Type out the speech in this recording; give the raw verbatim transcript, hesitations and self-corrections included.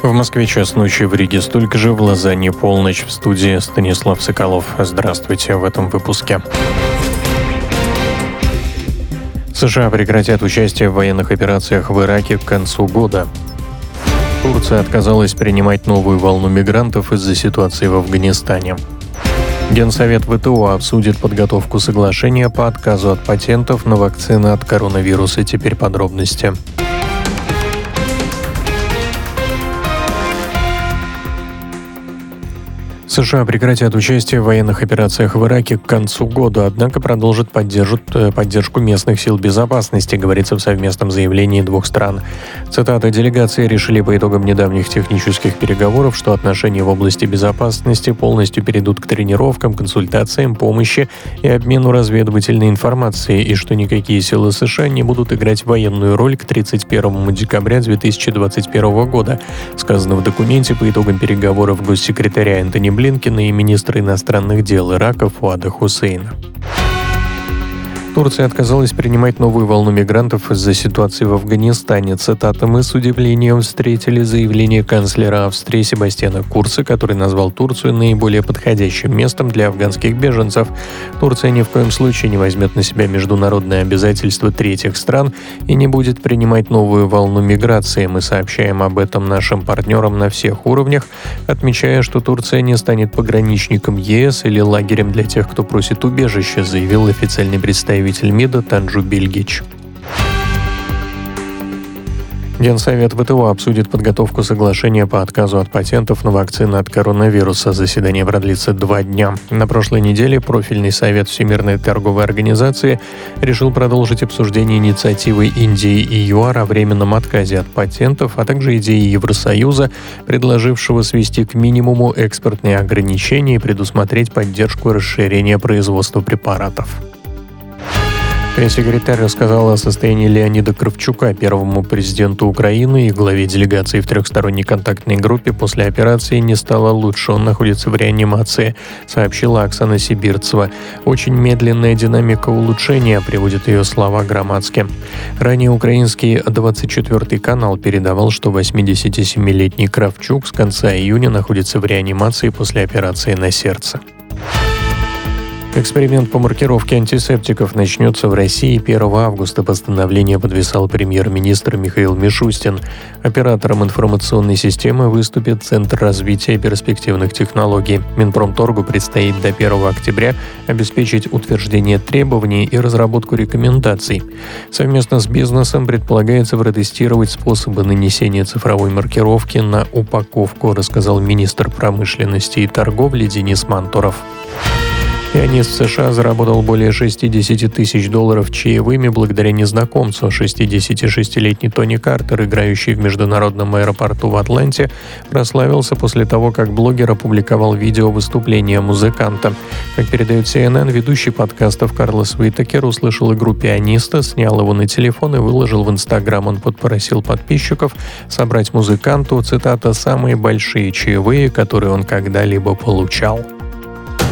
В Москве час ночи, в Риге столько же, в Лозанне полночь. В студии Станислав Соколов. Здравствуйте в этом выпуске. США прекратят участие в военных операциях в Ираке к концу года. Турция отказалась принимать новую волну мигрантов из-за ситуации в Афганистане. Генсовет ВТО обсудит подготовку соглашения по отказу от патентов на вакцины от коронавируса. Теперь подробности. США прекратят участие в военных операциях в Ираке к концу года, однако продолжат поддержку местных сил безопасности, говорится в совместном заявлении двух стран. Цитата: «Делегации решили по итогам недавних технических переговоров, что отношения в области безопасности полностью перейдут к тренировкам, консультациям, помощи и обмену разведывательной информацией, и что никакие силы США не будут играть военную роль к тридцать первому декабря две тысячи двадцать первого года», сказано в документе по итогам переговоров госсекретаря Энтони Блинкена и министра иностранных дел Ирака Фуада Хусейна. Турция отказалась принимать новую волну мигрантов из-за ситуации в Афганистане. Цитата: «Мы с удивлением встретили заявление канцлера Австрии Себастьяна Курца, который назвал Турцию наиболее подходящим местом для афганских беженцев. Турция ни в коем случае не возьмет на себя международные обязательства третьих стран и не будет принимать новую волну миграции. Мы сообщаем об этом нашим партнерам на всех уровнях, отмечая, что Турция не станет пограничником ЕС или лагерем для тех, кто просит убежища», заявил официальный представитель МИДа Танжу Бильгич. Генсовет ВТО обсудит подготовку соглашения по отказу от патентов на вакцины от коронавируса. Заседание продлится два дня. На прошлой неделе профильный совет Всемирной торговой организации решил продолжить обсуждение инициативы Индии и ЮАР о временном отказе от патентов, а также идеи Евросоюза, предложившего свести к минимуму экспортные ограничения и предусмотреть поддержку расширения производства препаратов. Пресс-секретарь рассказал о состоянии Леонида Кравчука, первому президенту Украины и главе делегации в трехсторонней контактной группе. После операции не стало лучше, он находится в реанимации, сообщила Оксана Сибирцева. «Очень медленная динамика улучшения», приводит ее слова Громадски. Ранее украинский двадцать четвёртый канал передавал, что восьмидесятисемилетний Кравчук с конца июня находится в реанимации после операции на сердце. Эксперимент по маркировке антисептиков начнется в России первого августа. Постановление подписал премьер-министр Михаил Мишустин. Оператором информационной системы выступит Центр развития перспективных технологий. Минпромторгу предстоит до первого октября обеспечить утверждение требований и разработку рекомендаций. Совместно с бизнесом предполагается протестировать способы нанесения цифровой маркировки на упаковку, рассказал министр промышленности и торговли Денис Мантуров. Пианист в США заработал более шестьдесят тысяч долларов чаевыми благодаря незнакомцу. шестидесятишестилетний Тони Картер, играющий в международном аэропорту в Атланте, прославился после того, как блогер опубликовал видео выступления музыканта. Как передает си эн эн, ведущий подкастов Карлос Уитакер услышал игру пианиста, снял его на телефон и выложил в Инстаграм. Он попросил подписчиков собрать музыканту, цитата, «самые большие чаевые, которые он когда-либо получал».